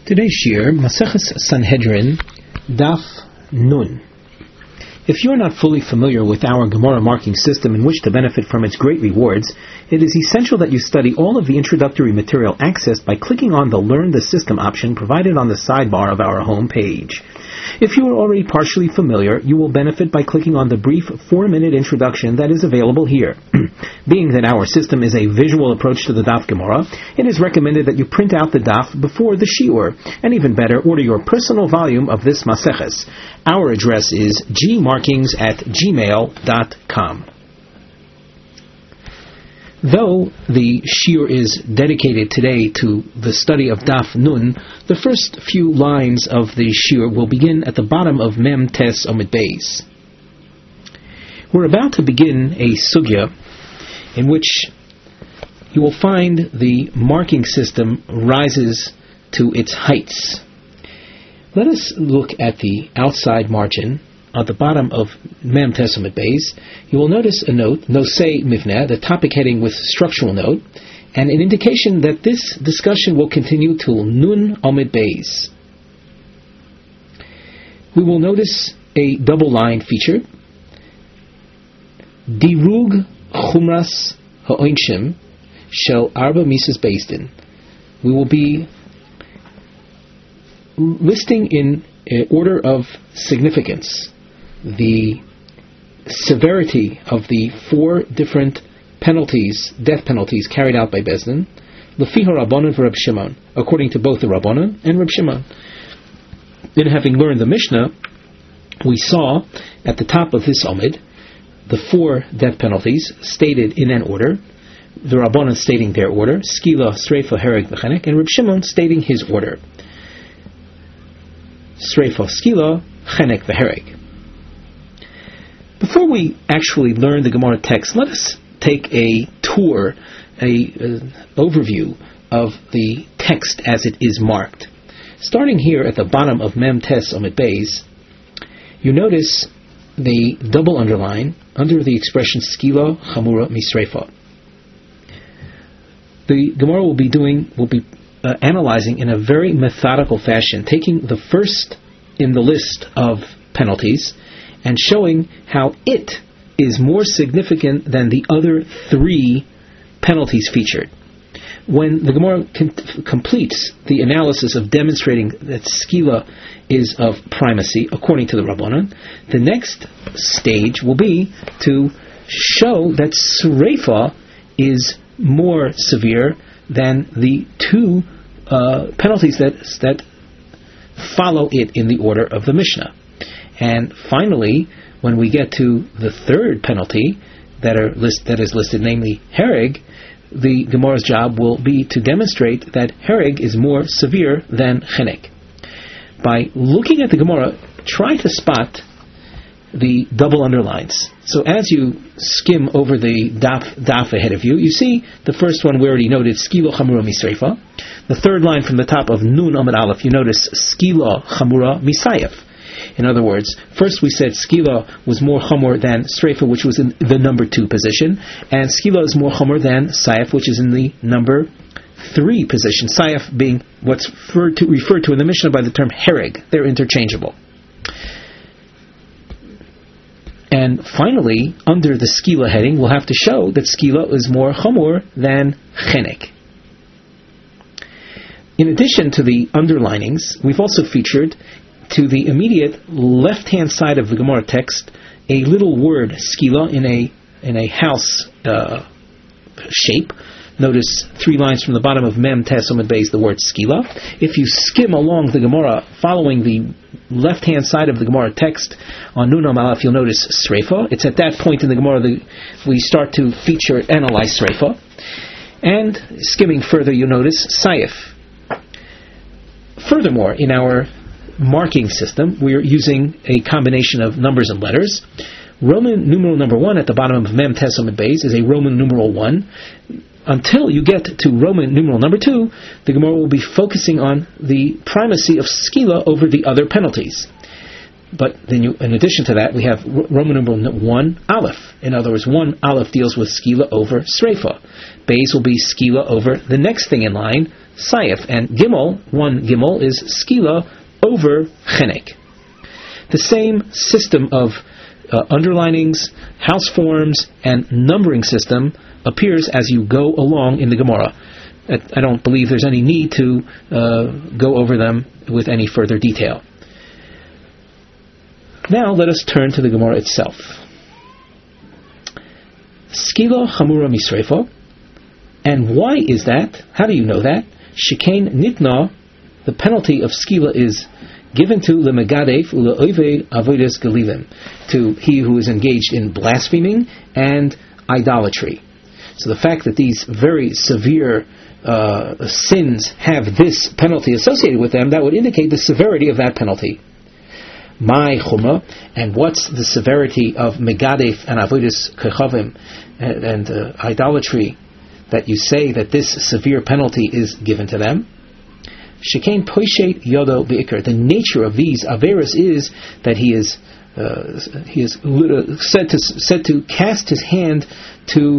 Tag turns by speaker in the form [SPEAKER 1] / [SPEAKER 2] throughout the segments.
[SPEAKER 1] Today's Shir, Maseches Sanhedrin, Daf Nun. If you are not fully familiar with our Gemara marking system and wish to benefit from its great rewards, it is essential that you study all of the introductory material accessed by clicking on the Learn the System option provided on the sidebar of our home page. If you are already partially familiar, you will benefit by clicking on the brief 4-minute introduction that is available here. Being that our system is a visual approach to the Daf Gemara, it is recommended that you print out the Daf before the Shiur, and even better, order your personal volume of this Maseches. Our address is gmarkings@gmail.com. Though the Shiur is dedicated today to the study of Daf Nun, the first few lines of the Shiur will begin at the bottom of Mem Tes Omid Beis. We're about to begin a sugya in which you will find the marking system rises to its heights. Let us look at the outside margin. At the bottom of Mem Tes Omid Beis, you will notice a note, Nosei Mivneh, the topic heading with structural note, and an indication that this discussion will continue till Nun Omid Beis. We will notice a double line featured, Dirug Chumras Ha'onshim Shel Arba Misas Beis Din. We will be listing in order of significance the severity of the 4 different penalties, death penalties carried out by Beis Din, Lefi HaRabbanan v'Reb Shimon, according to both the Rabbanan and Reb Shimon. Then, having learned the Mishnah, we saw at the top of this Omid the 4 death penalties stated in an order, the Rabbanan stating their order, Skila, Sreifa, Hereg, V'chenek, and Reb Shimon stating his order, Sreifa, Skila, Chenek, V'hereg. Before we actually learn the Gemara text, let us take a tour, an overview of the text as it is marked. Starting here at the bottom of Mem Tes Omid Beis, you notice the double underline under the expression Skila Chamura Misreifa. The Gemara will be analyzing in a very methodical fashion, taking the first in the list of penalties and showing how it is more significant than the other 3 penalties featured. When the Gemara completes the analysis of demonstrating that Skila is of primacy, according to the Rabbanan, the next stage will be to show that Sreifa is more severe than the 2 penalties that follow it in the order of the Mishnah. And finally, when we get to the 3rd penalty that is listed, namely Hereg, the Gemara's job will be to demonstrate that Hereg is more severe than Chenek. By looking at the Gemara, try to spot the double underlines. So as you skim over the daf ahead of you, you see the first one we already noted, Skila Chamura Misreifa. The 3rd line from the top of Nun Amud Aleph, you notice Skila Chamura Misayef. In other words, first we said Skila was more Chamur than Sreifa, which was in the number 2 position, and Skila is more Chamur than Sayef, which is in the number 3 position. Sayef being what's referred to in the Mishnah by the term Hereg. They're interchangeable. And finally, under the Skila heading, we'll have to show that Skila is more Chamur than Chenek. In addition to the underlinings, we've also featured to the immediate left-hand side of the Gemara text a little word, Skila, in a house shape. Notice 3 lines from the bottom of Mem Tes Omid Beis, the word Skila. If you skim along the Gemara, following the left-hand side of the Gemara text on Nun Amud Aleph, you'll notice Sreifa. It's at that point in the Gemara that we start to analyze Sreifa. And skimming further, you'll notice Sayef. Furthermore, in our marking system, we're using a combination of numbers and letters. Roman numeral number 1 at the bottom of Mem Tes Omid Beis is a Roman numeral 1. Until you get to Roman numeral number 2, the Gemara will be focusing on the primacy of Skila over the other penalties. But then in addition to that, we have Roman numeral 1 Aleph. In other words, 1 Aleph deals with skila over sreifa. Beis will be skila over the next thing in line, sayef. And Gimel, 1 Gimel, is skila over chenek. The same system of underlinings, house forms, and numbering system appears as you go along in the Gemara. I don't believe there's any need to go over them with any further detail. Now let us turn to the Gemara itself. Skila chamura misrefa. And why is that? How do you know that? Shekain nitna, the penalty of skila is given to lemegadef uleoivei avodas galilim, to he who is engaged in blaspheming and idolatry. So the fact that these very severe sins have this penalty associated with them, that would indicate the severity of that penalty. My chumra, and what's the severity of megadef and avodas kechavim and idolatry, that you say that this severe penalty is given to them? Shekain poishet yodo beikar. The nature of these averos is that he is said to cast his hand to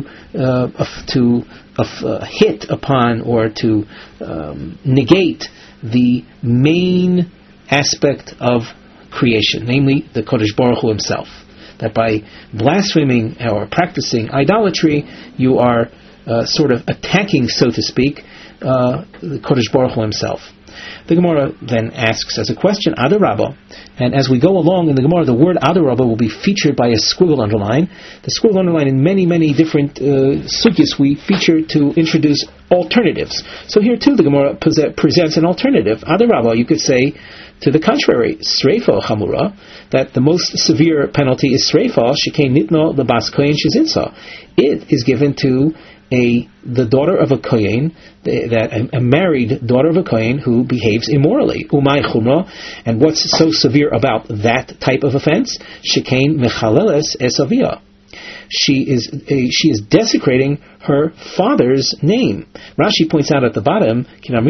[SPEAKER 1] hit upon or to negate the main aspect of creation, namely the Kodesh Baruch Hu himself. That by blaspheming or practicing idolatry, you are sort of attacking, so to speak, the Kodesh Baruch Hu himself. The Gemara then asks as a question, Adarabba, and as we go along in the Gemara, the word Adarabba will be featured by a squiggle underline. The squiggle underline in many, many different sugyas we feature to introduce alternatives. So here too the Gemara presents an alternative. Adarabba, you could say, to the contrary, Sreifa Chamura, that the most severe penalty is Sreifa, Shekain Nitno Lebas Kohen Shizinsa. It is given to the daughter of a kohen, a married daughter of a kohen who behaves immorally. Umay chumra, and what's so severe about that type of offense? Shekain mechaleles esavia. She is desecrating her father's name. Rashi points out at the bottom,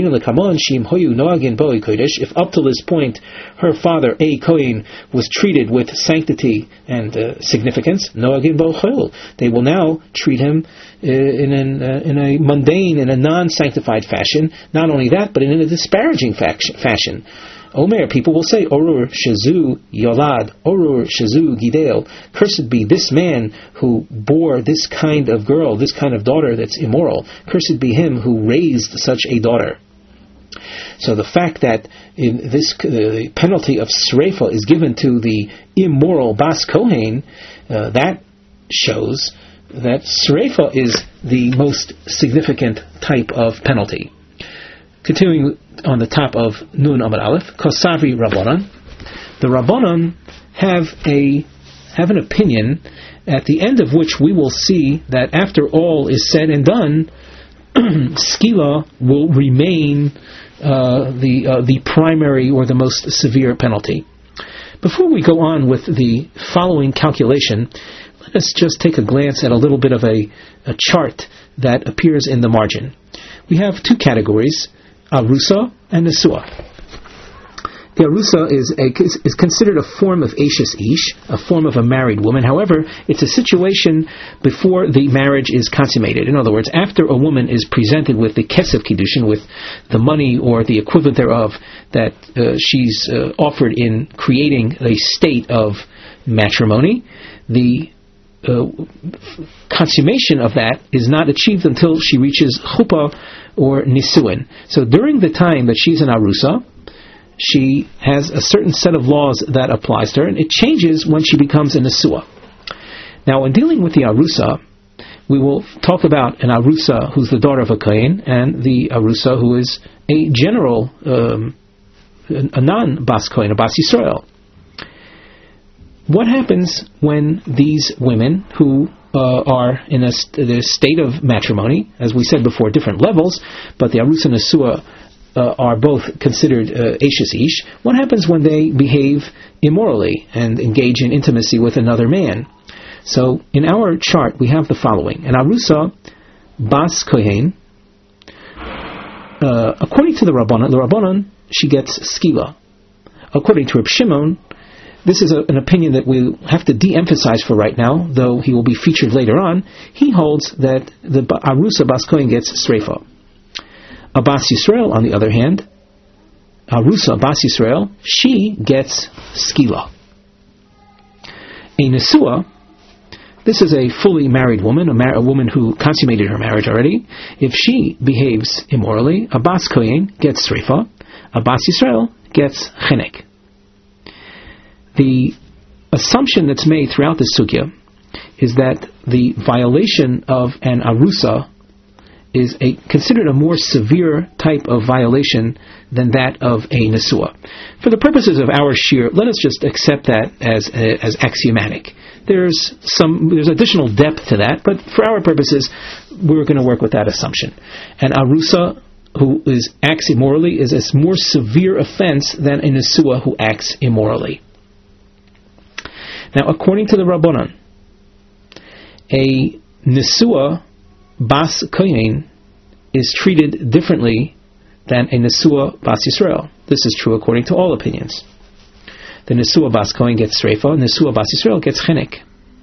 [SPEAKER 1] if up to this point her father, a kohen, was treated with sanctity and significance, they will now treat him in a mundane, in a non-sanctified fashion. Not only that, but in a disparaging fashion. Omer, people will say, Orur Shazu Yolad, Orur Shazu Gidel. Cursed be this man who bore this kind of girl, this kind of daughter that's immoral. Cursed be him who raised such a daughter. So the fact that in this the penalty of Sreifa is given to the immoral Bas Kohen, that shows that Sreifa is the most significant type of penalty. Continuing on the top of Nun Amud Aleph, Kosavri Rabbanan. The Rabbanan have an opinion at the end of which we will see that after all is said and done, skila will remain the primary or the most severe penalty. Before we go on with the following calculation, let us just take a glance at a little bit of a chart that appears in the margin. We have two categories, Arusa and Nesua. The Arusa is considered a form of Eishes Ish, a form of a married woman. However, it's a situation before the marriage is consummated. In other words, after a woman is presented with the Kesef Kiddushin, with the money or the equivalent thereof that she's offered in creating a state of matrimony, the consummation of that is not achieved until she reaches chuppah or nisuin. So during the time that she's an arusa, she has a certain set of laws that applies to her, and it changes when she becomes a nesua. Now, in dealing with the arusa, we will talk about an arusa who's the daughter of a kohen, and the arusa who is a general, a non-bas kohen, a bas Yisrael. What happens when these women who are in a state of matrimony, as we said before, different levels, but the Arusa and Nesua are both considered Eishes Ish? What happens when they behave immorally and engage in intimacy with another man? So in our chart we have the following. An Arusa Bas Kohen, according to the Rabbanan, she gets skila. According to Reb Shimon, this is an opinion that we'll have to de-emphasize for right now, though he will be featured later on. He holds that the Arusa Bas Kohen gets Sreifa. A Bas Yisrael, on the other hand, Arusa Bas Yisrael, she gets Skila. A Nesua, this is a fully married woman, a woman who consummated her marriage already. If she behaves immorally, a Bas Kohen gets Sreifa, a Bas Yisrael gets Chenek. The assumption that's made throughout the sugya is that the violation of an Arusa is considered a more severe type of violation than that of a Nesua. For the purposes of our shir, let us just accept that as axiomatic. There's additional depth to that, but for our purposes, we're going to work with that assumption. An Arusa who acts immorally is a more severe offense than a Nesua who acts immorally. Now, according to the Rabbanan, a Nesua Bas Kohen is treated differently than a Nesua Bas Yisrael. This is true according to all opinions. The Nesua Bas Kohen gets Sreifa, and Nesua Bas Yisrael gets Chenek.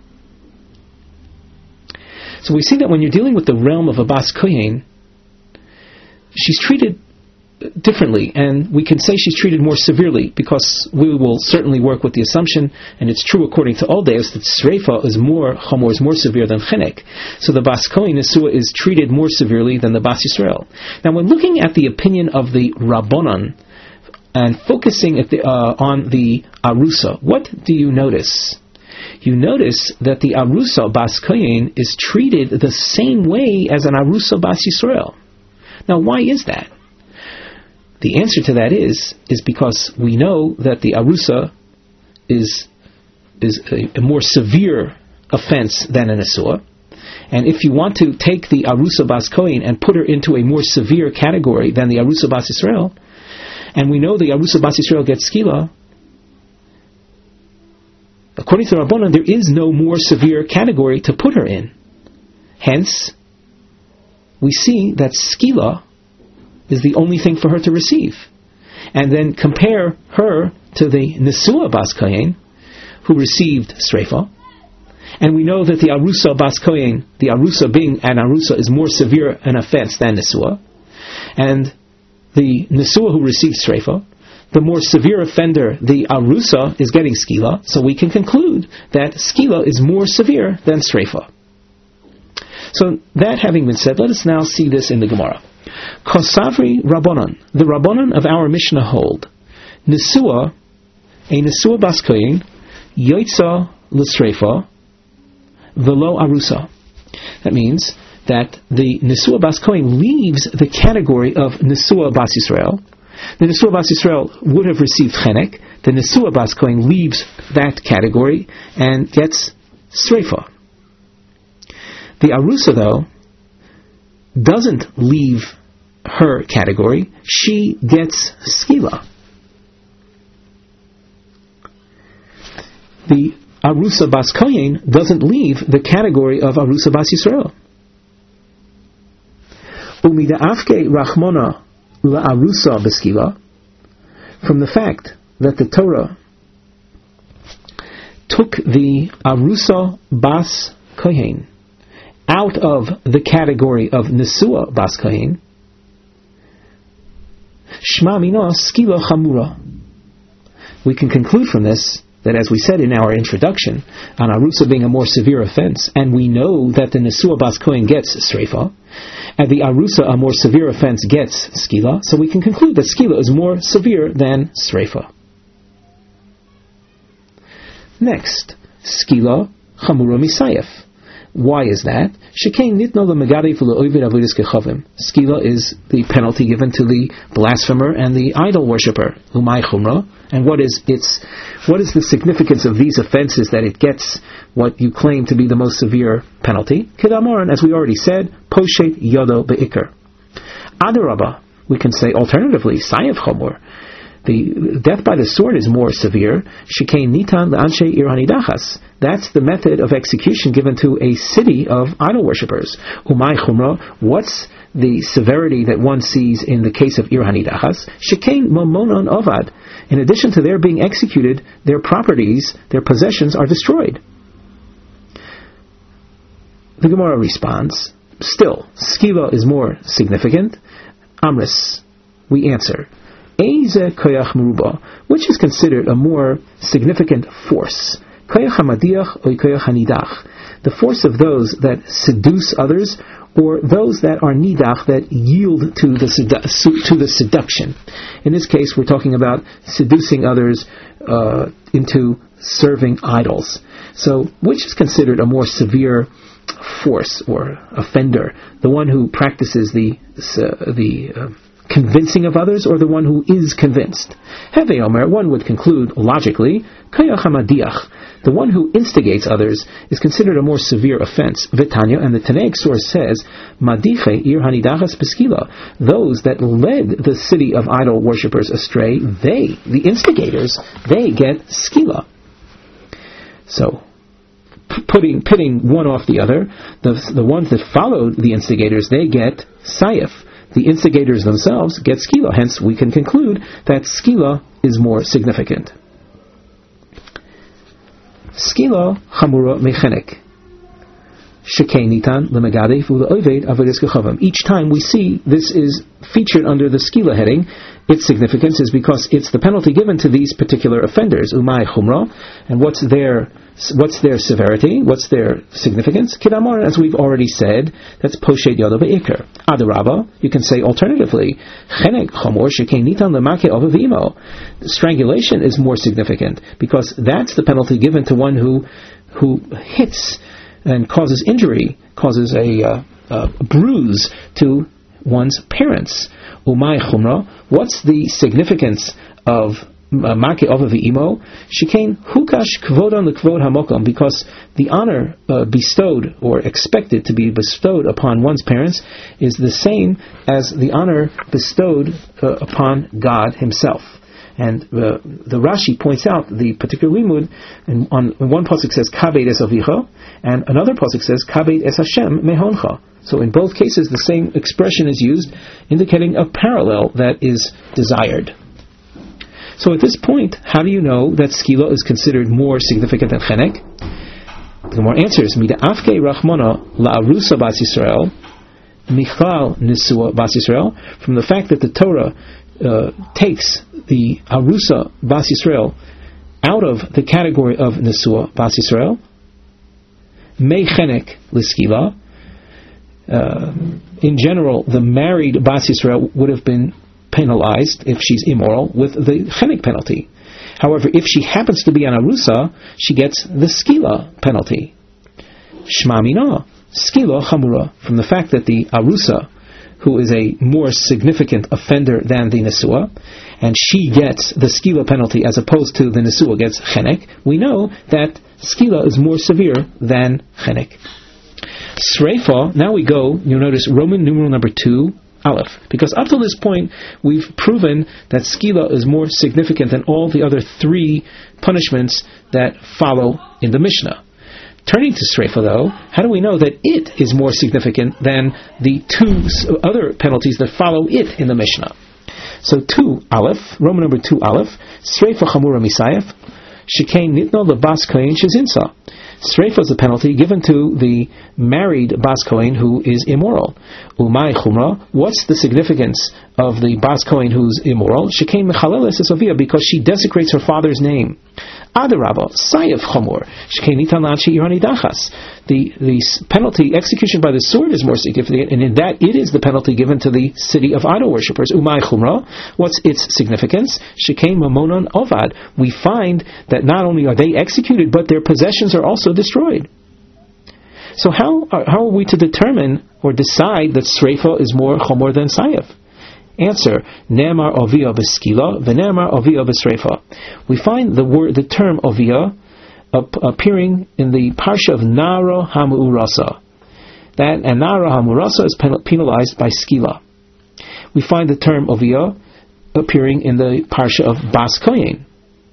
[SPEAKER 1] So we see that when you're dealing with the realm of a Bas Kohen, she's treated differently, and we can say she's treated more severely, because we will certainly work with the assumption, and it's true according to all deos, that Sreifa is more severe than Chenek. So the Bas Kohen Nesua is treated more severely than the Bas Yisrael. Now, when looking at the opinion of the Rabbanan and focusing on the Arusa, what do you notice? You notice that the Arusa Bas Kohen is treated the same way as an Arusa Bas Yisrael. Now, why is that? The answer to that is because we know that the Arusa is a more severe offense than an Nesua. And if you want to take the Arusa Bas Kohen and put her into a more severe category than the Arusa Bas Yisrael, and we know the Arusa Bas Yisrael gets Skila, according to the Rabbanan, there is no more severe category to put her in. Hence, we see that Skila is the only thing for her to receive. And then compare her to the Nesua Bas Kohen, who received Sreifa. And we know that the Arusa Bas Kohen, the Arusa being an Arusa, is more severe an offense than Nesua. And the Nesua who received Sreifa, the more severe offender, the Arusa, is getting Skila. So we can conclude that Skila is more severe than Sreifa. So that having been said, let us now see this in the Gemara. Kosavri Rabbanan, the Rabbanan of our Mishnah hold, Nesua, a Nesua Bas Kohen, Yoitza L'Sreifa, Velo Arusa. That means that the Nesua Bas Kohen leaves the category of Nesua Bas Yisrael. The Nesua Bas Yisrael would have received Chenek. The Nesua Bas Kohen leaves that category and gets Sreifa. The Arusa, though, doesn't leave her category. She gets Skila. The Arusa Bas Kohen doesn't leave the category of Arusa Bas Yisrael. Umida'afke Rachmona la'arusa b'skila, from the fact that the Torah took the Arusa Bas Kohen out of the category of Nesua Bas Kohen, Shma Mina Skila Chamura. We can conclude from this that, as we said in our introduction, an Arusa being a more severe offense, and we know that the Nesua Bas Kohen gets Sreifa, and the Arusa, a more severe offense, gets Skila, so we can conclude that Skila is more severe than Sreifa. Next, Skila Chamura Misayef. Why is that? Skila is the penalty given to the blasphemer and the idol worshipper. Umay Chumra. And what is the significance of these offenses that it gets what you claim to be the most severe penalty? Kedamoran, as we already said, poshet yodo beikar. Adarabba, we can say alternatively, Sayev Chomor. The death by the sword is more severe. Shikein nitan le'anshe ir hanidachas. That's the method of execution given to a city of idol worshippers. Umay chumra. What's the severity that one sees in the case of Ir Hanidachas, Shekain Mamonon Ovad. In addition to their being executed, their properties, their possessions are destroyed. The Gemara responds, still, Skila is more significant. Amris, we answer, Eize Koyach Meruba, which is considered a more significant force? Koyach HaMadiach or Koyach HaNidach? The force of those that seduce others, or those that are nidach, that yield to the seduction. In this case, we're talking about seducing others into serving idols. So, which is considered a more severe force or offender? The one who practices the convincing of others, or the one who is convinced? Heve Omer, one would conclude logically, Koyach HaMadiach, the one who instigates others, is considered a more severe offense. Vitanya, and the Tanaic source says, Madiche Ir Hanidachas Beskila, those that led the city of idol worshippers astray, they, the instigators, they get skila. So, pitting one off the other, the ones that followed the instigators, they get sayef. The instigators themselves get skila. Hence, we can conclude that skila is more significant. Skila chamura mechenek. Shekei nitan lemegadef uleoived avodas kechavam. Each time we see this is featured under the skila heading, its significance is because it's the penalty given to these particular offenders. Umay chumra, and what's their severity? What's their significance? Kidamar, as we've already said, that's poshet yado beikar. Adarabba, you can say alternatively, chenek chamor shekei nitan lemake avavimo. Strangulation is more significant because that's the penalty given to one who hits and causes injury, causes a bruise to one's parents. Umay chumra, what's the significance of Make Ova V'imo? Shekain Hukash Kvodon L'Kvod HaMokom, because the honor bestowed or expected to be bestowed upon one's parents is the same as the honor bestowed upon God Himself. And the Rashi points out the particular limud, and on one pasuk says Kabed es Avicha, and another pasuk says Kabed es Hashem Mehoncha. So in both cases, the same expression is used, indicating a parallel that is desired. So at this point, how do you know that skila is considered more significant than chenek? The more answers, Mida Afke Rachmana La'arusa Bas Yisrael, Michal Nisua Bas Yisrael, from the fact that the Torah takes the Arusa Bas Yisrael out of the category of Nisua Bas Yisrael, Mei Chenek L'skila. In general, the married Bas Yisrael would have been penalized if she's immoral with the chenek penalty. However, if she happens to be an arusa, she gets the skila penalty. Shma mina, skila chamura, from the fact that the arusa, who is a more significant offender than the nesua, and she gets the skila penalty as opposed to the nesua gets chenek, we know that skila is more severe than chenek. Sreifa, now we go, you'll notice Roman numeral number 2, Aleph. Because up to this point, we've proven that skila is more significant than all the other 3 punishments that follow in the Mishnah. Turning to Sreifa, though, how do we know that it is more significant than the 2 other penalties that follow it in the Mishnah? So 2 Aleph, Roman number 2 Aleph, Sreifa chamura misayef, shekain nitno lebas kohen shezinsa. Sreifa is a penalty given to the married Bas Kohen who is immoral. Umay chumra, what's the significance of the Bas Kohen who's immoral? Shekain mechaleles es avia, because she desecrates her father's name. Adarabba, sayef chomor, shekain nitan l'anshi Ir Hanidachas. The penalty, execution by the sword, is more significant, and in that it is the penalty given to the city of idol worshippers. Umay chumra, what's its significance? Shekain mamonon ovad. We find that not only are they executed, but their possessions are also destroyed. So how are we to determine or decide that Sreifa is more chomor than Sayef? Answer: Ne'emar Ovia b'skila, v'ne'emar Ovia b'Sreifa. We find the term Ovia appearing in the parsha of Nara Hamu'urasa. And Nara Hamu'urasa is penalized by skila. We find the term Ovia appearing in the parsha of Bas Kohen.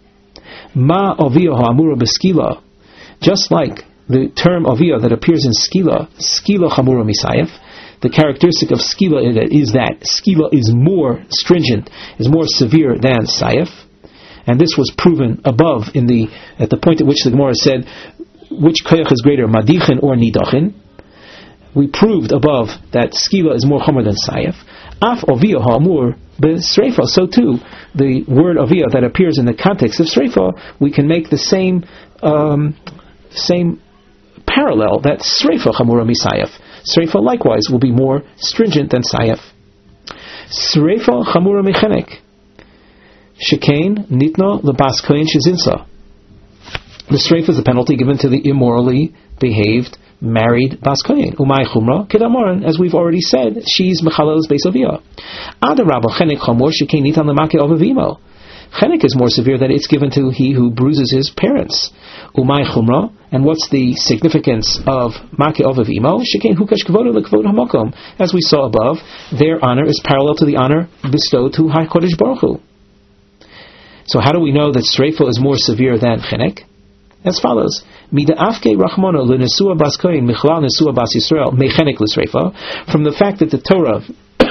[SPEAKER 1] Ma Ovia ha'amura b'skila. Just like the term Ovia that appears in skila chamura misayef, the characteristic of skila is that skila is more stringent, is more severe than sayef, and this was proven above at the point at which the Gemara said which koyach is greater, madichin or nidachin. We proved above that skila is more chomer than sayef. Af oviyah ha'amur b'sreifa. So too, the word oviyah that appears in the context of sreifa, we can make the same parallel that sreifa chamura misayef. Sreifa likewise will be more stringent than sayef. Sreifa chamura mechenek. Shekain nitna lebas kohen shezinsa. The sreifa is a penalty given to the immorally behaved married bas kohen. Umay chumra kedamoran, as we've already said, she's mechalel's beis aviyah. Adarabba chenek chamur shekain nitan lemake avavimo. Chenek is more severe that it's given to he who bruises his parents. Umay chumra, and what's the significance of make avav imo? Shekain hukash kvoda lekvod hamakom. As we saw above, their honor is parallel to the honor bestowed to HaKadosh Baruch Hu. So how do we know that sreifa is more severe than chenek? As follows: Mida afke rachmano lenesua bas kohen michlal nesua bas Yisrael mechenek l'sreifa. From the fact that the Torah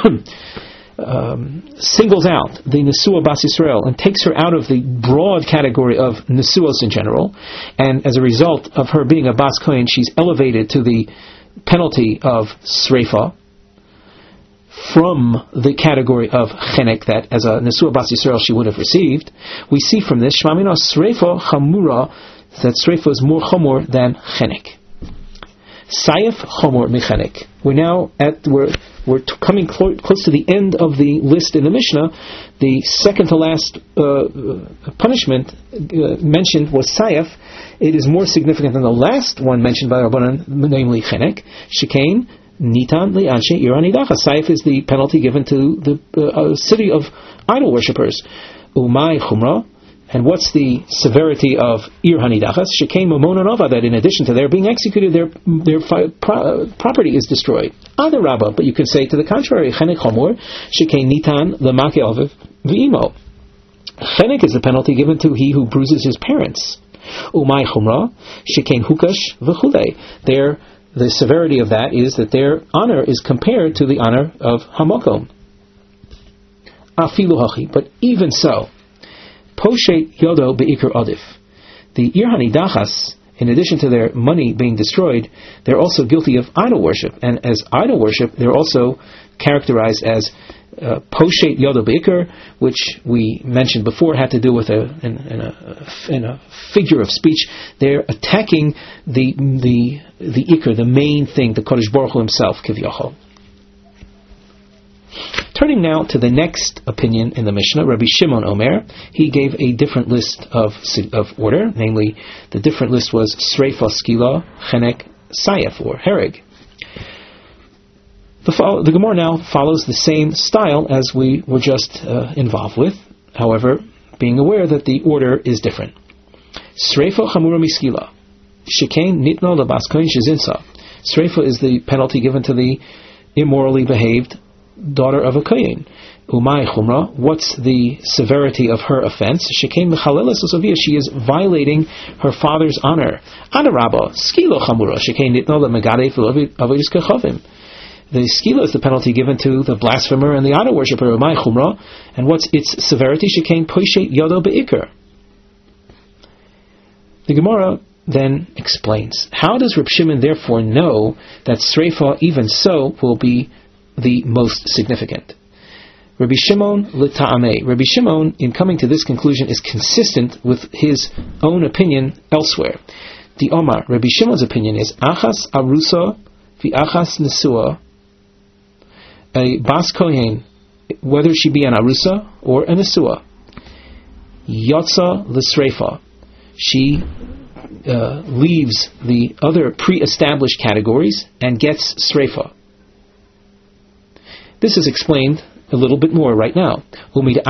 [SPEAKER 1] singles out the Nesua Bas Yisrael and takes her out of the broad category of Nesuos in general, and as a result of her being a Bas Kohen, she's elevated to the penalty of Sreifa from the category of Chenek that as a Nesua Bas Yisrael she would have received. We see from this Shmamina Sreifa Chamura, that Sreifa is more Chomor than Chenek. Sayef Chomor Mechenek. We're coming close to the end of the list in the Mishnah. The second to last punishment mentioned was Sayef. It is more significant than the last one mentioned by Rabbanan, namely Chenek. Shekain Nitan Li'anshe Iranidacha. Sayef is the penalty given to the city of idol worshippers. Umay Chumra. And what's the severity of Ir Hanidachas? Shekain Mamon Nova, that in addition to their being executed, their property is destroyed. Other Rabbah, but you can say to the contrary, Chenek Chomor, Shekain Nitan Lemake Aviv V'imo. Chenek is the penalty given to he who bruises his parents. Umay Chumra, Shekain Hukash V'chulei. The severity of that is that their honor is compared to the honor of Hamakom. Afilu Hachi, but even so, Poshet Yodo Be'ikr Adif. The Ir Hanidachas, in addition to their money being destroyed, they're also guilty of idol worship. And as idol worship, they're also characterized as Poshet Yodo Be'ikr, which we mentioned before had to do with in a figure of speech. They're attacking the Ikr, the main thing, the Kodesh Baruch Hu himself, Kivyachol. Turning now to the next opinion in the Mishnah, Rabbi Shimon Omer, he gave a different list of order, namely, the different list was Sreifa, Skila, Chenek, Sayef, or Hereg. The Gemara now follows the same style as we were just involved with, however, being aware that the order is different. Sreifa Chamura Miskila, Shekain Nitno Labas Kohen Shezinsa. Sreifa is the penalty given to the immorally behaved daughter of a kohen. Umay chumra, what's the severity of her offense? Shekain mechalelas osavia, she is violating her father's honor. Adarabba, skilo chamura, shekain nitno lemegadei avodas kechavim. The skilo is the penalty given to the blasphemer and the idol worshipper. Umay chumra, and what's its severity? Shekain poshet yodo beikar. The Gemara then explains, how does Reb Shimon therefore know that Sreifa even so will be the most significant? Rabbi Shimon l'ta'amei. Rabbi Shimon, in coming to this conclusion, is consistent with his own opinion elsewhere. The Omar, Rabbi Shimon's opinion is achas arusa v'achas nesua. A bas kohen, whether she be an arusa or a nesua, yotza l'sreifa. She leaves the other pre-established categories and gets sreifa. This is explained a little bit more right now. From the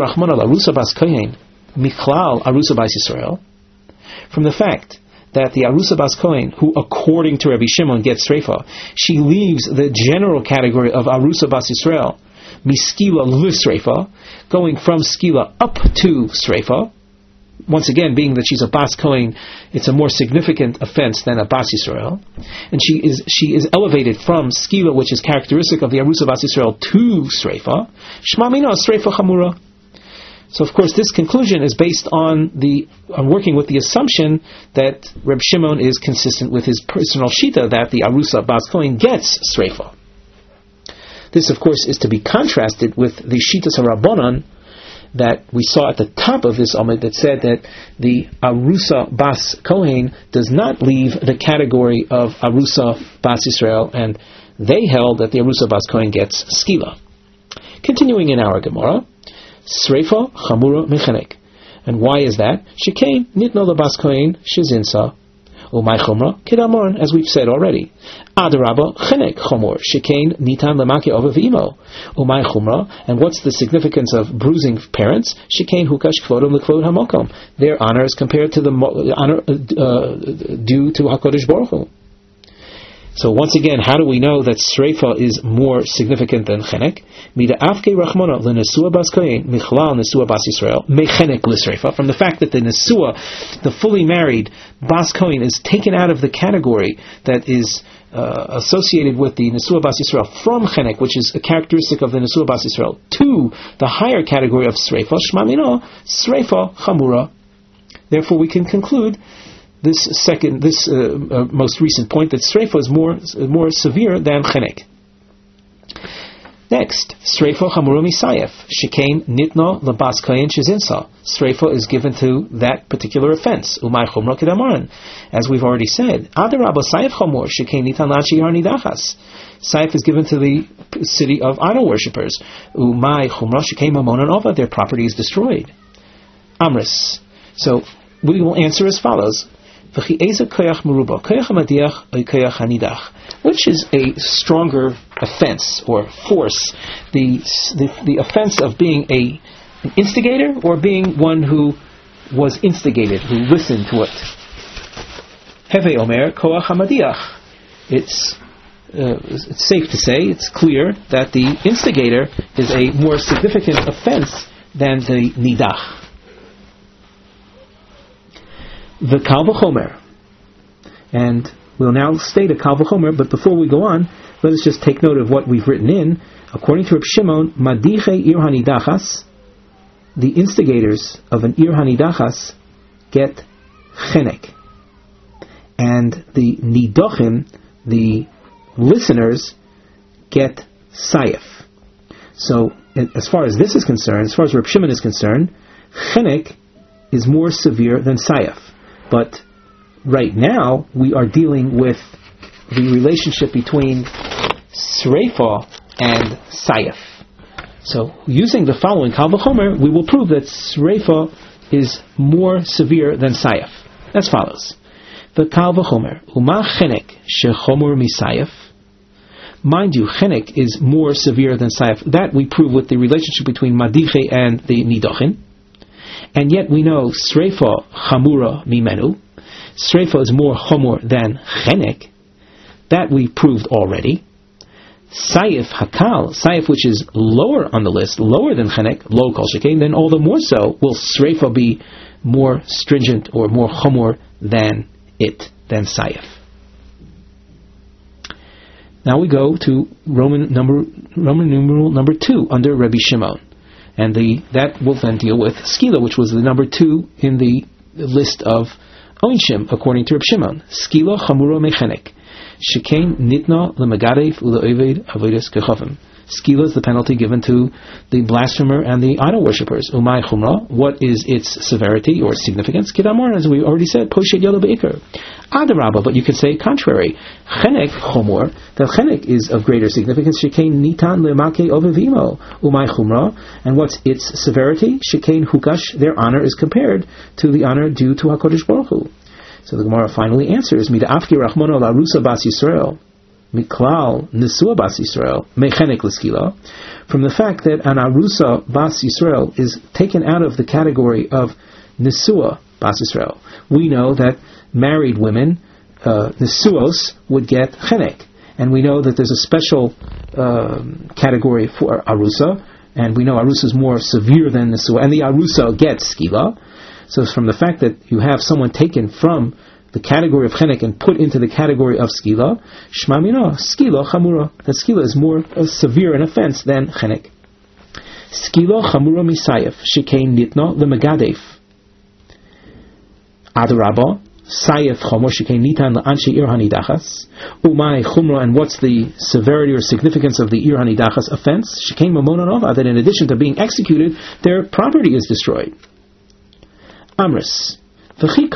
[SPEAKER 1] fact that the Arusa Bas Kohen, who according to Rabbi Shimon gets Sreifa, she leaves the general category of Arusa Bas Yisrael, Miskila L'Sreifa, going from Skila up to Sreifa, once again, being that she's a Bas Kohen, it's a more significant offense than a Bas Yisrael, and she is elevated from skila, which is characteristic of the Arusa Bas Yisrael, to Sreifa. Shma mina Sreifa Chamura. So, of course, this conclusion is based on working with the assumption that Reb Shimon is consistent with his personal shita that the Arusa Bas Kohen gets Sreifa. This, of course, is to be contrasted with the Shitas HaRabbanan that we saw at the top of this Amid that said that the Arusa Bas Kohen does not leave the category of Arusa Bas Yisrael, and they held that the Arusa Bas Kohen gets Skila. Continuing in our Gemara, Sreifa Chamura Mechanek. And why is that? Shekain Nitno LeBas Kohen Shezinsa Umay Chumra Kedamon, as we've said already. Adarabba Chenek Chomor Shekain Nitan Lemake Ovav Imo Umay Chumra. And what's the significance of bruising parents? Shekain Hukash Kvodom Lekvod Hamokom. Their honor is compared to the honor due to HaKadosh Baruch Hu. So once again, how do we know that Sreifa is more significant than Chenek? Mida Afke Rachmana L'Nesua Bas Kohen Michlal Nesua Bas Yisrael Mechenek L'Sreifa. From the fact that the Nesua, the fully married Bas Kohen, is taken out of the category that is associated with the Nesua Bas Yisrael from Chenek, which is a characteristic of the Nesua Bas Yisrael, to the higher category of Sreifa, Shma mina Sreifa Chamura. Therefore, we can conclude this most recent point that Sreifa is more severe than Chenek. Next, Sreifa Chamura Misayef Shekain Nitno LeBas Kohen Shezinsa. Sreifa is given to that particular offense. Umay Chumra Kedamaran, as we've already said. Adarabba Sayef Chamur Shekain Nitan Lachi Harnidachas. Sayef is given to the city of idol worshippers. Umay Chumra Shekain Mamonan Ova. Their property is destroyed. Amris. So we will answer as follows. Which is a stronger offense or force? The offense of being an instigator, or being one who was instigated, who listened to it? Heve Omer Koach HaMadiach. It's safe to say, it's clear that the instigator is a more significant offense than the nidach. The Kal V'chomer, and we'll now state a Kal V'chomer, but before we go on, let us just take note of what we've written in. According to Reb Shimon, Madiche Ir Hanidachas, the instigators of an Ir Hanidachas get Chenek, and the Nidochim, the listeners, get Sayef. So, as far as this is concerned, as far as Reb Shimon is concerned, Chenek is more severe than Sayef. But right now, we are dealing with the relationship between Sreifa and Sayef. So, using the following Kal V'chomer, we will prove that Sreifa is more severe than Sayef. As follows. The Kal V'chomer, Uma Chenek Shechomor Misayef. Mind you, Chenek is more severe than Sayef. That we prove with the relationship between Madiche and the Nidochin. And yet we know Sreifa Chamura Mimenu. Sreifa is more Chomor than Chenek. That we proved already. Sayef Hakal, Sayef which is lower on the list, lower than Chenek, Lo Kol Shekain, then all the more so will Sreifa be more stringent or more Chomor than Sayef. Now we go to Roman numeral number 2 under Rabbi Shimon. And that will then deal with Skila, which was the number 2 in the list of Onshim, according to Reb Shimon. Skila Chamura Mechenek. Shekain Nitna Lemagadev Ule'eved Avodas Kechavim. Skila is the penalty given to the blasphemer and the idol worshippers. Umay Chumra, what is its severity or significance? Kedamar, as we already said, Poshet Yoda Be'ikr. Adarabba, but you could say contrary. Chenek Chomor, that Chenek is of greater significance. Shekain Nitan Lemake Ovevimo. Umay Chumra, and what's its severity? Shekain Hukash, their honor is compared to the honor due to HaKadosh Baruch Hu. So the Gemara finally answers, Mida Afki Rachmana Larusa Bas Yisrael. Miklal Nesua Bas Yisrael Mechenek L'Skila, from the fact that an Arusa Bas Yisrael is taken out of the category of Nesua Bas Yisrael. We know that married women, Nesuos, would get Chenek, and we know that there's a special category for Arusa, and we know Arusa is more severe than Nesua, and the Arusa gets Skila. So it's from the fact that you have someone taken from the category of chenek and put into the category of skila, shma mina, skila chamura. That skila is more severe an offense than chenek. Skila chamura misayef, shekain nitna lemegadef. Adarabba, sayef chamor shekain nitan le'anshe ir hanidachas. Umay chumra, and what's the severity or significance of the ir hanidachas offense? Shekain mamona nova, that in addition to being executed, their property is destroyed. Amris. Which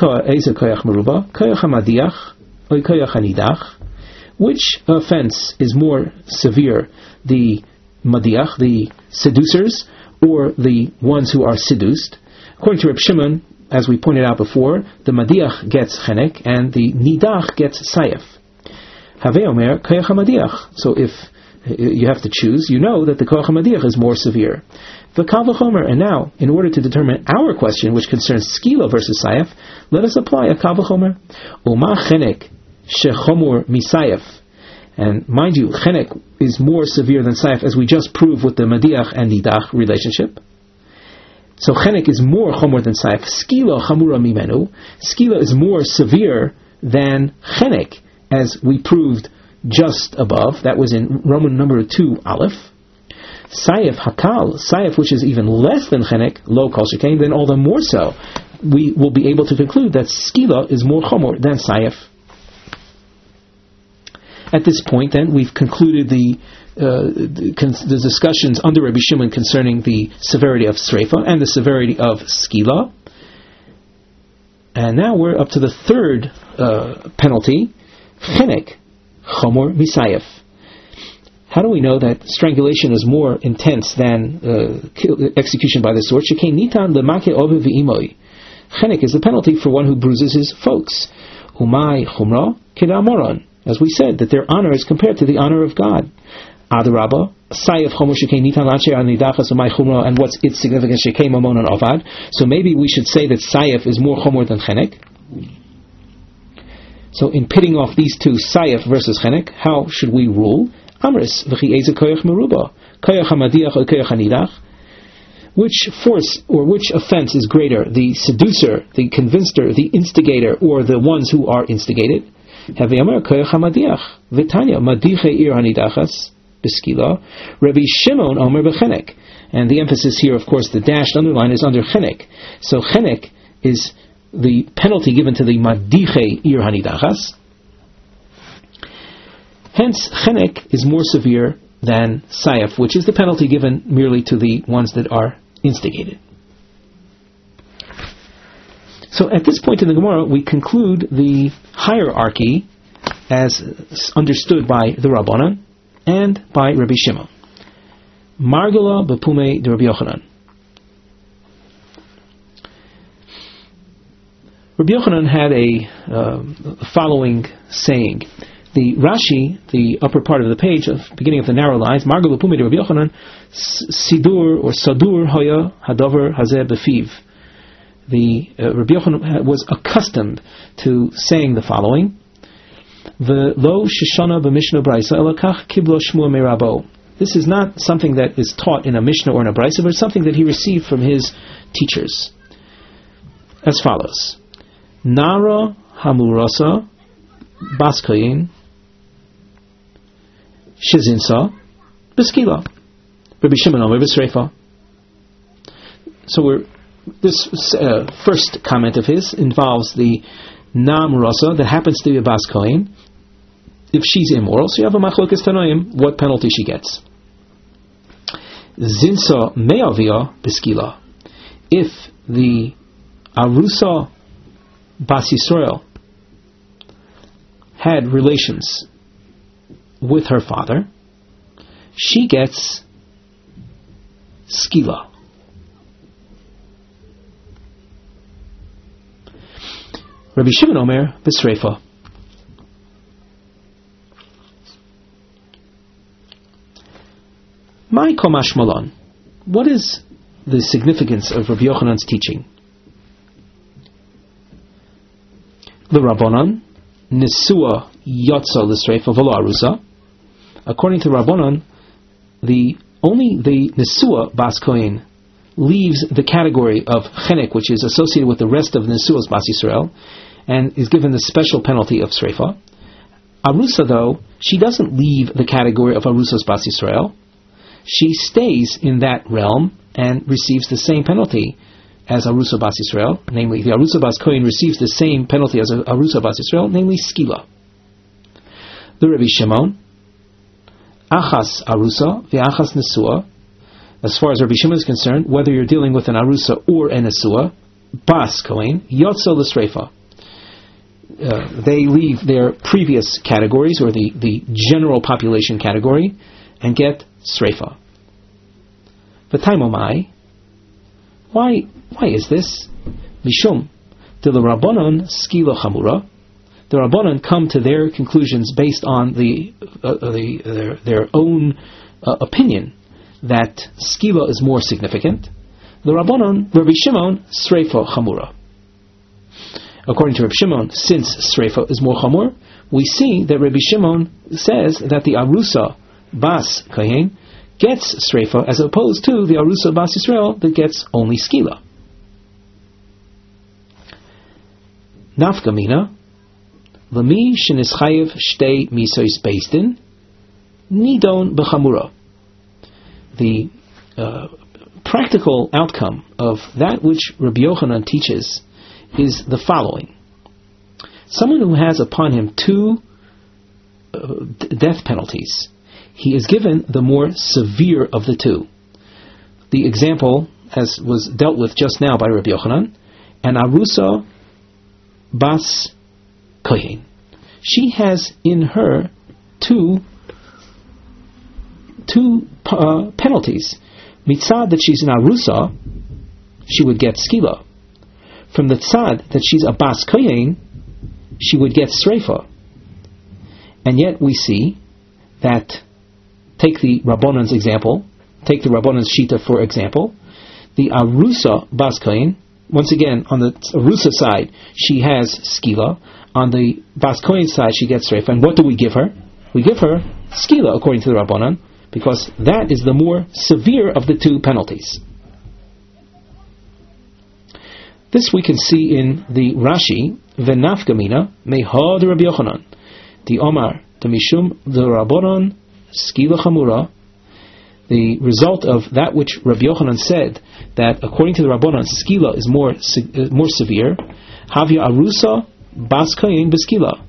[SPEAKER 1] offense is more severe, the madiach, the seducers, or the ones who are seduced? According to Reb Shimon, as we pointed out before, the madiach gets chenek and the nidach gets sayef. Havei omer koyach hamadiach. So if you have to choose, you know that the koyach hamadiach is more severe. And now, in order to determine our question, which concerns skila versus sayef, let us apply a kal v'chomer. Uma chenek shechomur misayef. And mind you, chenek is more severe than sayef, as we just proved with the madiach and nidach relationship. So chenek is more chomur than sayef. Skila chamura mimenu. Skila is more severe than chenek, as we proved just above. That was in Roman number 2 aleph. Sayef hakal, sayef which is even less than chenek, lo kol shekain, then all the more so, we will be able to conclude that skila is more chomor than sayef. At this point, then, we've concluded the discussions under Rabbi Shimon concerning the severity of sreifa and the severity of skila. And now we're up to the third penalty, chenek, chomor misayef. How do we know that strangulation is more intense than execution by the sword? Shekain nitan lemake ovev v'imoi. Chenek is the penalty for one who bruises his folks. Umay chumra kedamoron. As we said, that their honor is compared to the honor of God. Adarabba, sayef chomer shekain nitan lanshe anidachas umay chumra, and what's its significance? Shekain mamon and avad. So maybe we should say that sayef is more chomer than chenek. So in pitting off these two, sayef versus chenek, how should we rule? Amris v'chi eze koyach meruba, koyach hamadiach or koyach hanidach. Which force or which offense is greater, the seducer, the convincer, the instigator, or the ones who are instigated? Havayamar koyach hamadiach v'tanya madiche ir hanidachas b'skila. Rabbi Shimon omer b'chenek, and the emphasis here, of course, the dashed underline is under chenek. So chenek is the penalty given to the madiche ir hanidachas. Hence, chenek is more severe than sayef, which is the penalty given merely to the ones that are instigated. So at this point in the Gemara, we conclude the hierarchy as understood by the Rabbanan and by Rabbi Shimon. Margala bepume de Rabbi Yochanan. Rabbi Yochanan had a following saying. The Rashi, the upper part of the page, beginning of the narrow lines, Margala bepume de Rabbi Yochanan, Sidur or Sadur Hoya Hadavar Hazeh Befiv. The Rabbi Yochanan was accustomed to saying the following: V'lo shishana b'mishnah brayso elakach kiblo shmua me'rabo. This is not something that is taught in a mishnah or in a brayso, but it's something that he received from his teachers. As follows: Nara hamurasa baskayin shizinsa b'skila. Rabbi Shimon omer b'sreifa. So this first comment of his involves the Nam Rasa that happens to be a Bas Kohen. If she's immoral, so you have a Machlokas Tanoim, what penalty she gets. Zinsa Me'avia Beskila. If the Arusa Bas Yisrael had relations with her father, she gets Skila. Rabbi Shimon Omer b'sreifa. My komash malon. What is the significance of Rabbi Yochanan's teaching? The Rabbanan nisua yotza l'sreifa v'lo arusa. According to Rabbanan, only the nisua bas kohen leaves the category of chenek, which is associated with the rest of Nesuos Bas Yisrael, and is given the special penalty of Sreifa. Arusa, though, she doesn't leave the category of Arusas Bas Yisrael. She stays in that realm and receives the same penalty as Arusa Bas Yisrael, namely the Arusa Bas Kohen receives the same penalty as Arusa Bas Yisrael, namely Skila. The Rabbi Shimon, Achas Arusa, V'achas Nesua. As far as Rabbi Shimon is concerned, whether you're dealing with an Arusa or an Nesua, Bas Kohen, Yotzo L'Sreifa. They leave their previous categories, or the general population category, and get Sreifa. V'taimomai. Why is this? Mishum de la Rabbanon skila chamura. The Rabbanon come to their conclusions based on their own opinion that skila is more significant. The Rabbanon, Rabbi Shimon, sreifa chamura. According to Rabbi Shimon, since sreifa is more chamur, we see that Rabbi Shimon says that the arusa bas kohen gets sreifa as opposed to the arusa bas Yisrael that gets only skila. Nafkamina, lami shenischayev shtei misois beisdin, nidon b'chamura. The practical outcome of that which Rabbi Yochanan teaches is the following. Someone who has upon him two death penalties, he is given the more severe of the two. The example, as was dealt with just now by Rabbi Yochanan, an arusa bas kohen. She has in her two penalties. Mitzad that she's an arusa, she would get skila. From the tzad that she's a bas kohen, she would get sreifa. And yet we see that, take the Rabbanon's example, take the Rabbanon's shita for example, the arusa bas kohen, once again on the arusa side she has skila, on the bas kohen side she gets sreifa. And what do we give her? We give her skila according to the Rabbanon, because that is the more severe of the two penalties. This we can see in the Rashi, V'nafkamina mehad Rabbi Yochanan, the Omar, the Mishum, the Rabbanon, Skila Chamura. The result of that which Rabbi Yochanan said, that according to the Rabbanon, Skila is more severe, Havya Arusa Bas Kohen B'Skila.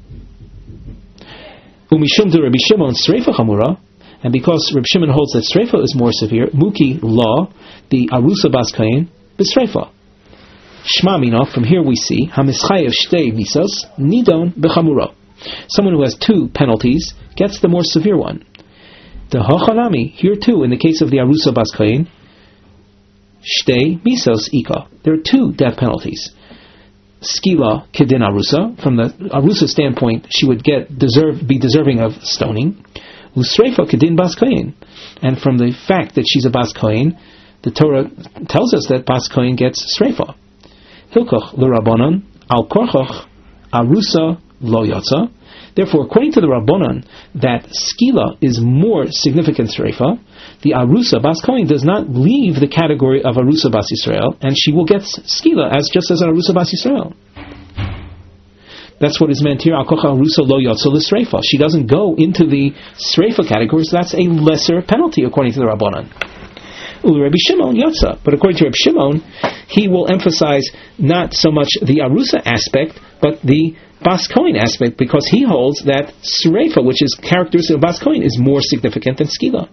[SPEAKER 1] Umishum de Rabbi Shimon Sreifa Chamura. And because Reb Shimon holds that Sreifa is more severe, Muki law, the Arusa Bas Kohen, B'Sreifa. Shma Mina, from here we see, Hamischayev Shtei Misas, Nidon B'Chamura. Someone who has two penalties gets the more severe one. The Hochanami, here too, in the case of the Arusa Bas Kohen, Shtei Misas Ika. There are two death penalties. Skila Kedin Arusa, from the Arusa standpoint, she would be deserving of stoning. Usreifa kedin bas kohen, and from the fact that she's a bas kohen, the Torah tells us that bas kohen gets sreifa. Hilkoch l'Rabbanon al korchoch arusa lo yotza. Therefore, according to the Rabbanon, that skila is more significant sreifa, the arusa bas kohen does not leave the category of arusa bas Yisrael, and she will get skila just as an arusa bas Yisrael. That's what is meant here. Al-kocha arusa lo yotza l'sreifa. She doesn't go into the sreifa category, so that's a lesser penalty according to the Rabbanan. Rabbi Shimon yotza, but according to Rabbi Shimon, he will emphasize not so much the arusa aspect, but the bas kohen aspect, because he holds that sreifa, which is characteristic of bas kohen, is more significant than skila.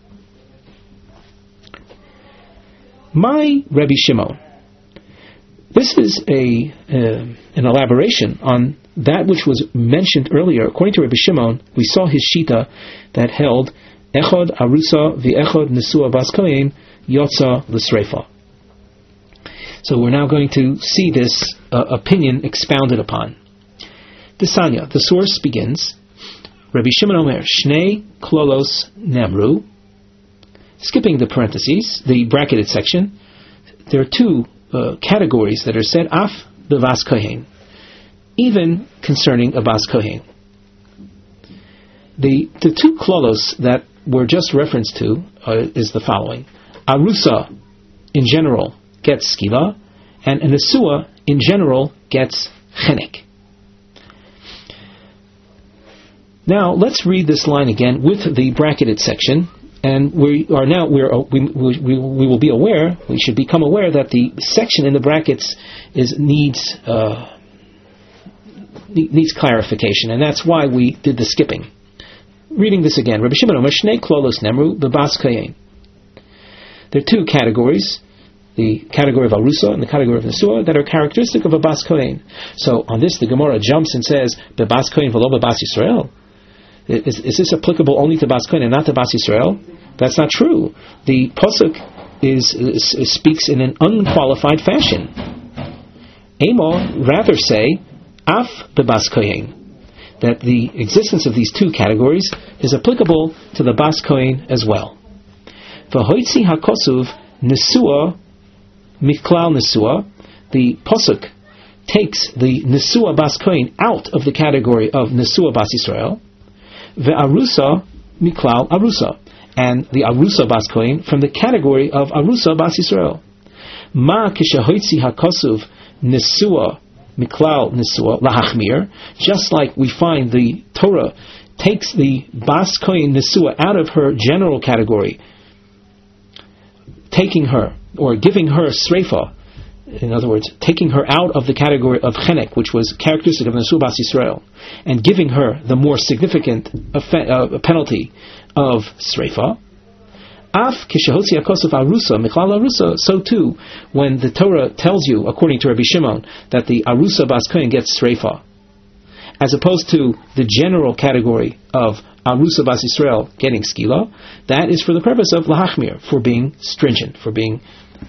[SPEAKER 1] My Rabbi Shimon. This is an elaboration on that which was mentioned earlier. According to Rabbi Shimon, we saw his shita that held Echod Arusa v'Echod Nesua Bas Kohen Yotza L'Sreifa. So we're now going to see this opinion expounded upon. Desanya, the source begins, Rabbi Shimon Omer, Shnei Klolos Nemru. Skipping the parentheses, the bracketed section, there are two categories that are said af b'vas kohen, even concerning a bas kohen. The two klolos that were just referenced to is the following: arusa in general gets skila, and a nesua in general gets chenek. Now let's read this line again with the bracketed section, and we will be aware. We should become aware that the section in the brackets needs clarification, and that's why we did the skipping. Reading this again, Rabbi Shimon Omer Shnei Klolos Nemru Bebas Kayin. There are two categories, the category of Arusa and the category of Nesua, that are characteristic of a Bas Kohen. So on this, the Gemara jumps and says, Bebas Kohen v'lo Bebas Yisrael. Is this applicable only to Bas Kohen and not to Bas Yisrael? That's not true. The Pasuk speaks in an unqualified fashion. Amo rather say, Af Bebas Kohen, that the existence of these two categories is applicable to the Bas Kohen as well. V'hoitzi hakosuv nesua miklal nesua, the pasuk takes the nesua Bas Kohen out of the category of nesua Bas Yisrael, ve'arusa miklal arusa, and the arusa Bas Kohen from the category of arusa Bas Yisrael. Ma kishahoitzi hakosuv nesua miklal nesua lahachmir, just like we find the Torah takes the Bas Kohen nesua out of her general category, taking her, or giving her sreifa, in other words, taking her out of the category of chenek, which was characteristic of Nesua Bas Yisrael, and giving her the more significant penalty of sreifa. Af kishahotzi akosov arusa michlal arusa, so too, when the Torah tells you, according to Rabbi Shimon, that the arusa Bas Kohen gets sreifa, as opposed to the general category of Arusa Bas Yisrael getting skila, that is for the purpose of lahachmir, for being stringent, for being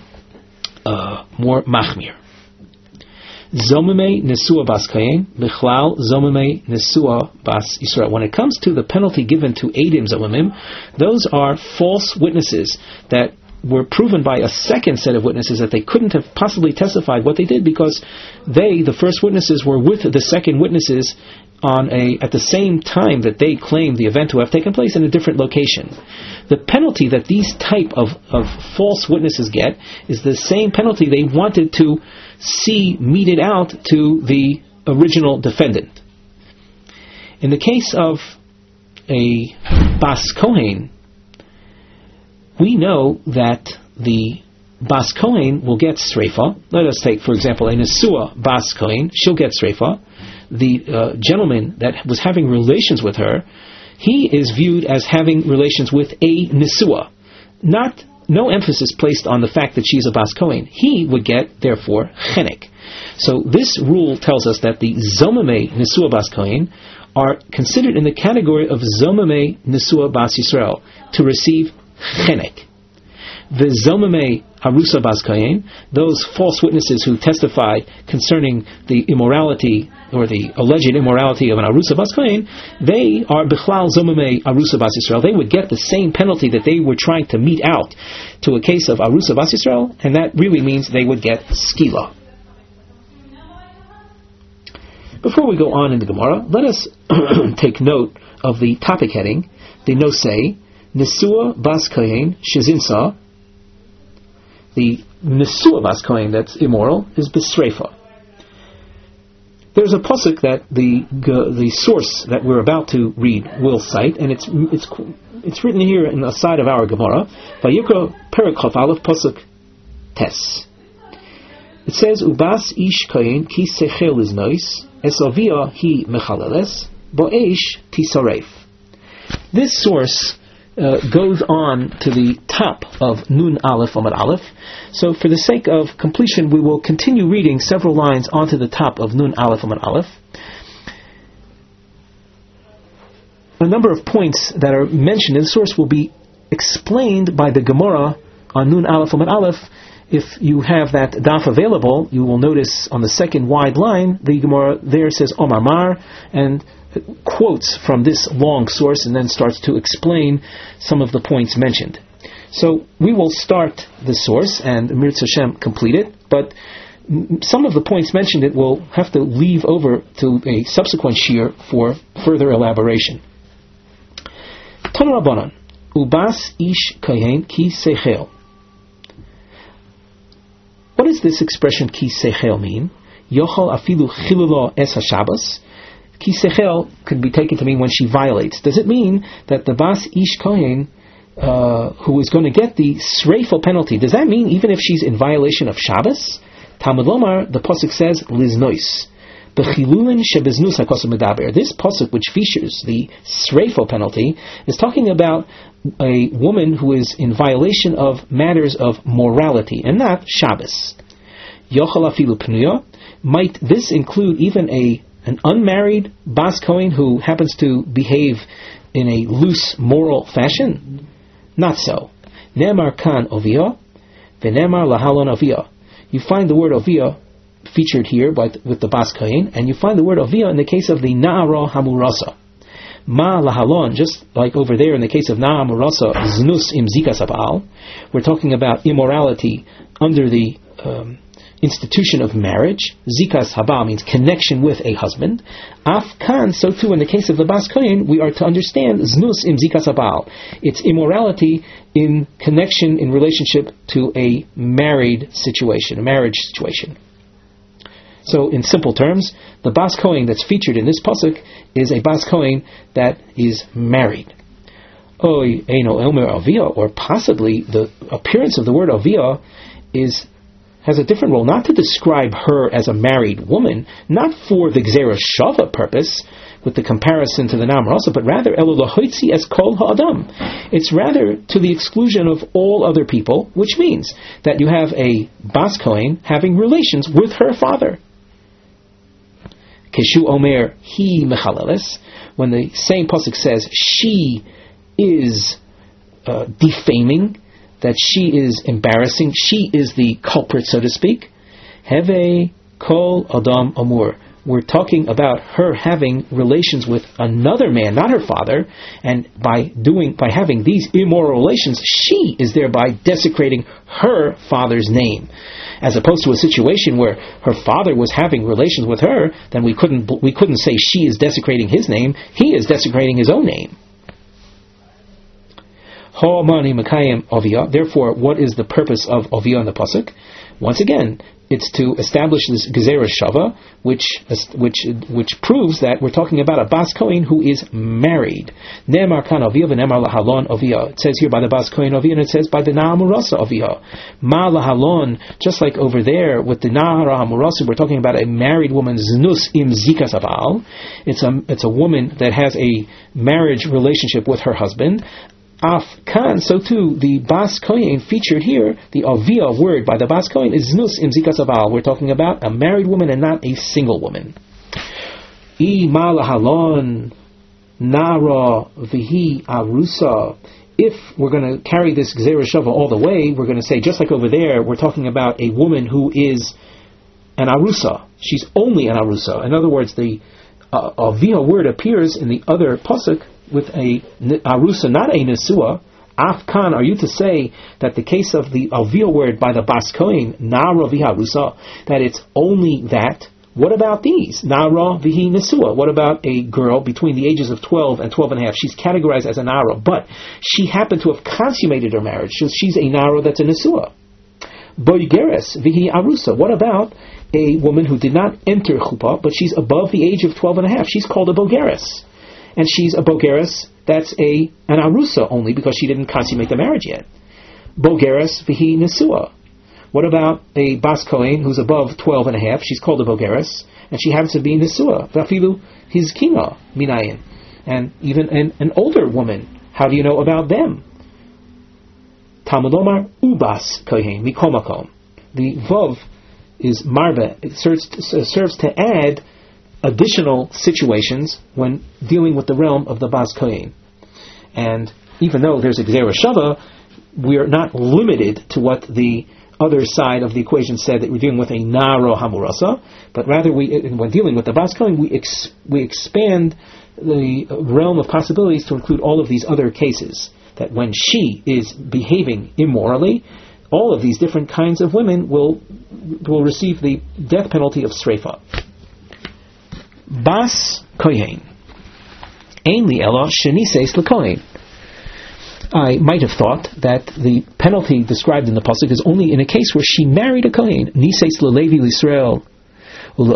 [SPEAKER 1] more machmir. Zomimei nesua Bas Kohen, bichlal zomimei nesua Bas Yisrael. When it comes to the penalty given to Eidim Zomimim, those are false witnesses that were proven by a second set of witnesses that they couldn't have possibly testified what they did, because the first witnesses, were with the second witnesses at the same time that they claimed the event to have taken place in a different location. The penalty that these type of false witnesses get is the same penalty they wanted to see meted out to the original defendant. In the case of a Bas Kohen, we know that the Bas Kohen will get sreifa. Let us take, for example, a Nesua Bas Kohen. She'll get sreifa. The gentleman that was having relations with her, he is viewed as having relations with a Nesua. No emphasis placed on the fact that she's a Bas Kohen. He would get, therefore, chenek. So this rule tells us that the Zomimei Nesua Bas Kohen are considered in the category of Zomimei Nesua Bas Yisrael to receive chenek. The Zomimei Arusa Bas Kohen, those false witnesses who testified concerning the immorality or the alleged immorality of an Arusa Bas Kohen, they are Bichlal Zomimei Arusa Bas Yisrael. They would get the same penalty that they were trying to mete out to a case of Arusa Bas Yisrael, and that really means they would get skila. Before we go on in the Gemara, let us take note of the topic heading, the Nosei, Nesua Bas Kohen Shezinsa. The Nesua Bas Kohen that's immoral is Besreifa. There's a pasuk that the source that we're about to read will cite, and it's written here in the side of our Gemara. Vayikra Perek Chaf Aleph pasuk Tes. It says, Ubas ish kohen ki sechel is nois, esavia hi mechaleles, bo'esh tisaref. This source goes on to the top of Nun Aleph Amud Aleph. So for the sake of completion, we will continue reading several lines onto the top of Nun Aleph Amud Aleph. A number of points that are mentioned in the source will be explained by the Gemara on Nun Aleph Amud Aleph. If you have that daf available, you will notice on the second wide line, the Gemara there says Omar Mar, and quotes from this long source and then starts to explain some of the points mentioned. So we will start the source and Mirz Hashem complete it, but some of the points mentioned it will have to leave over to a subsequent shir for further elaboration. Tanu Rabbanan, Ubas ish kohen ki sechel. What does this expression ki sechel mean? Yochal afilu chilulo es haShabbos. Ki sechel could be taken to mean when she violates. Does it mean that the bas ish kohen who is going to get the sreifel penalty, does that mean even if she's in violation of Shabbos? Talmud Lomar, the pasuk says liznois. Bechilulin shebeznus hakosim medaber. This pasuk, which features the sreifel penalty, is talking about a woman who is in violation of matters of morality and not Shabbos. Yochal afilu pnuya. Might this include even an unmarried bas kohen who happens to behave in a loose moral fashion? Not so. Nemar kan ovia, v'nemar lahalon ovia. You find the word ovia featured here with the bas kohen, and you find the word ovia in the case of the na'ara hamurasa. Ma lahalon, just like over there in the case of na'ara hamurasa, znus im zikas habal. We're talking about immorality under the institution of marriage. Zikas haba means connection with a husband. Afkan, so too in the case of the bas kohen, we are to understand znus im zikas habal. It's immorality in connection, in relationship to a married situation, a marriage situation. So in simple terms, the bas kohen that's featured in this pasuk is a bas kohen that is married. Oy eino elmer avia, or possibly the appearance of the word avia has a different role, not to describe her as a married woman, not for the Gzera Shava purpose, with the comparison to the Na'ara also, but rather elo lahoitzi es kol ha'adam. It's rather to the exclusion of all other people, which means that you have a bas kohen having relations with her father. Keshu omer hi mechaleles, when the same pasuk says she is defaming, that she is embarrassing, she is the culprit, so to speak. Heve kol adam amur. We're talking about her having relations with another man, not her father, and by having these immoral relations, she is thereby desecrating her father's name, as opposed to a situation where her father was having relations with her. Then we couldn't say she is desecrating his name. He is desecrating his own name. Therefore, what is the purpose of Ovia in the pasuk? Once again, it's to establish this Gezerah Shava, which proves that we're talking about a bas kohen who is married. Ne'emar kan Ovia v'ne'emar lahalon Ovia. It says here by the bas kohen Ovia, and it says by the Na'ara Hamurasa Ovia. Ma lahalon, just like over there with the Na'ara Hamurasa, we're talking about a married woman, znus im zikas abal. It's a woman that has a marriage relationship with her husband. Afkan, so too, the bas kohen featured here, the avia word by the bas kohen is znus im zikas abal. We're talking about a married woman and not a single woman. I malahalon nara vihi arusa. If we're going to carry this Gzera Shava all the way, we're going to say, just like over there, we're talking about a woman who is an arusa. She's only an arusa. In other words, the avia word appears in the other pasuk with a arusa, not a nesua. Afkan, are you to say that the case of the avia word by the bas kohen, nara vihi arusa, that it's only that? What about these? Nara vihi nesua. What about a girl between the ages of 12 and 12 and a half? She's categorized as a nara, but she happened to have consummated her marriage, so she's a nara that's a nesua. Boigeres vihi arusa. What about a woman who did not enter chuppah, but she's above the age of 12 and a half? She's called a bogeres. And she's a bogeres that's an arusa only because she didn't consummate the marriage yet. Bogeres vihi nesua. What about a bas kohen who's above 12 and a half? She's called a bogeres, and she happens to be nesua. Vafilu his kina minayin. And even an older woman, how do you know about them? Talmud Lomar ubas kohen mikol makom. The vav is marba. It serves to add additional situations when dealing with the realm of the bas kohen. And even though there's a Gzera Shava, we are not limited to what the other side of the equation said, that we're dealing with a Na'ara Hamurasa, but rather when dealing with the bas kohen, we expand the realm of possibilities to include all of these other cases. That when she is behaving immorally, all of these different kinds of women will receive the death penalty of Sreifa. Bas kohen, ein li ela sheniseis lekohen. I might have thought that the penalty described in the pasuk is only in a case where she married a kohen. Niseis leLevi l'Yisrael. What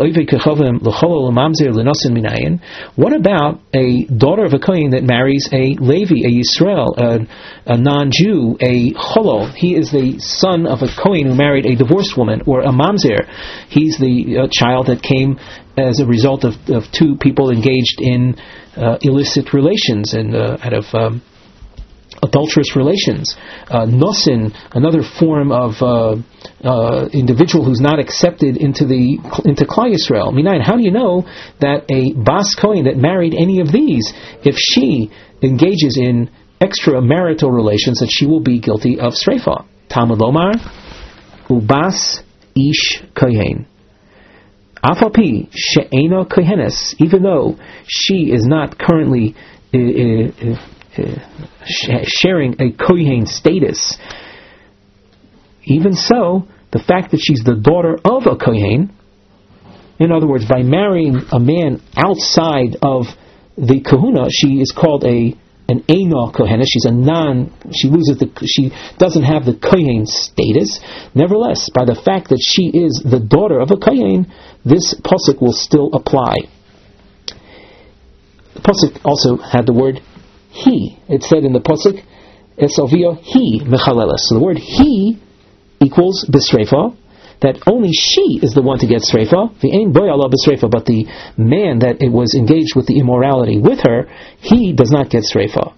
[SPEAKER 1] about a daughter of a kohen that marries a Levi, a Yisrael, a non-Jew, a Cholol? He is the son of a kohen who married a divorced woman, or a mamzer. He's the child that came as a result of two people engaged in illicit relations and out of adulterous relations. Nosin, another form of individual who's not accepted into Klal Yisrael. Minayin, how do you know that a Bas Kohen that married any of these, if she engages in extramarital relations, that she will be guilty of Sreifa? Talmud Lomar, Ubas Ish Kohen. Afapi she'ena kohenes, even though she is not currently sharing a kohen status, even so, the fact that she's the daughter of a kohen, in other words, by marrying a man outside of the kahuna, she is called an Eina Kohenes. She's she doesn't have the kohen status. Nevertheless, by the fact that she is the daughter of a kohen, this pasuk will still apply. The pasuk also had the word he. It said in the pasuk, Esavia he mechaleles. So the word he equals b'sreifa, that only she is the one to get sreifa. V'ein boy Allah b'sreifa, but the man that it was engaged with the immorality with her, he does not get sreifa.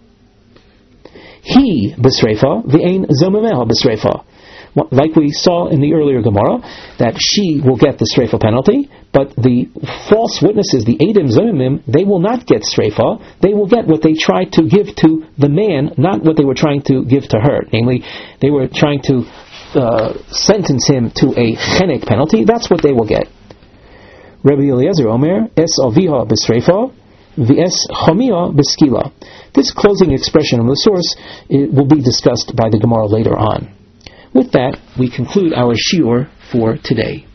[SPEAKER 1] He b'sreifa, v'ein zomemeha b'sreifa. Like we saw in the earlier Gemara, that she will get the sreifa penalty, but the false witnesses, the Eidim Zomimim, they will not get sreifa. They will get what they tried to give to the man, not what they were trying to give to her. Namely, they were trying to sentence him to a chenek penalty. That's what they will get. Rabbi Eliezer Omer, Es aviha b'sreifa, v'es chomia b'skila. This closing expression of the source will be discussed by the Gemara later on. With that, we conclude our shiur for today.